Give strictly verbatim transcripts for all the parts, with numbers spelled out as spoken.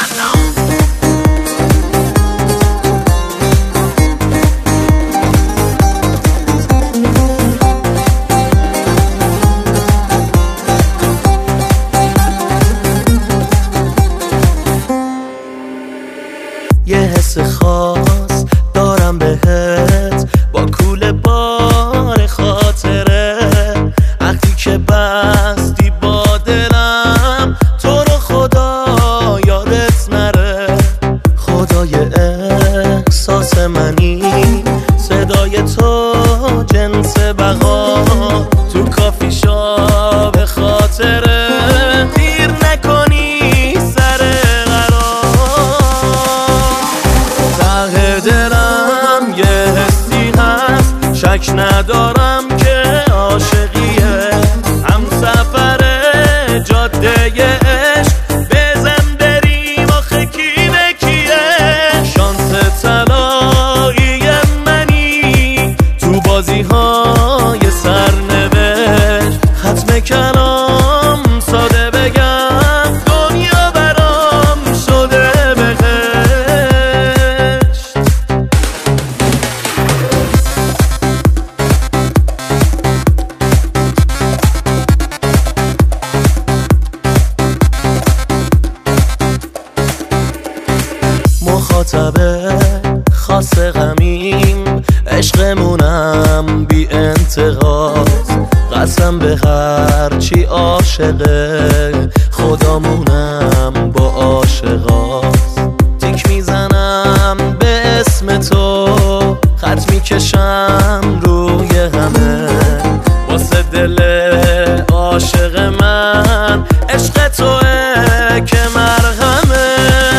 یه حس خاص دارم بهت با کوله بار خاطره، وقتی که بستی با دلم تو رو خدا یادت نره. خدای احساس منی، صدای تو جنس بقا، تو کافی شاب خاطره دیر نکنی سر دلم. یه حسی هست شک ندارم که عاشقیه، هم سفر جاده عشق بزن بریم آخه کی به کیه. شانس طلایی منی تو بازی های سرنوشت، ختم کلام ساده بگم دنیا برام شده مخاطبه خاص غمیم، عشقمونم بی انتقاد، قسم به هرچی عاشقه خدامونم با عاشقاست. تیک میزنم به اسم تو، خط میکشم روی همه، واسه دل عاشق من عشق توه که مرهمه.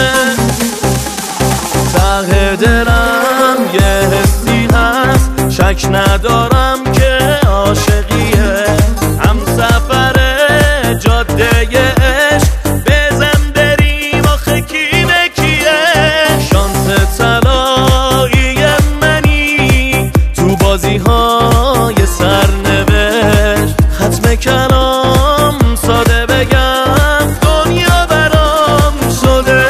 ته دلم یه حسی هست شک ندارم که عاشقیه، هم سفر جاده عشق بزن بریم آخه کی به کیه. شانس طلایی منی تو بازی های سرنوشت، ختم کلام ساده بگم دنیا برام شده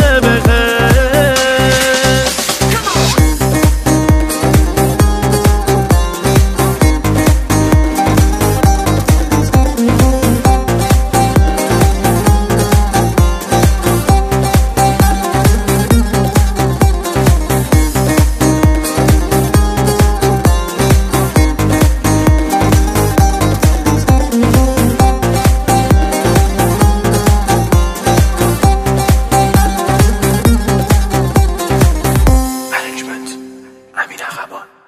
امین عقبان.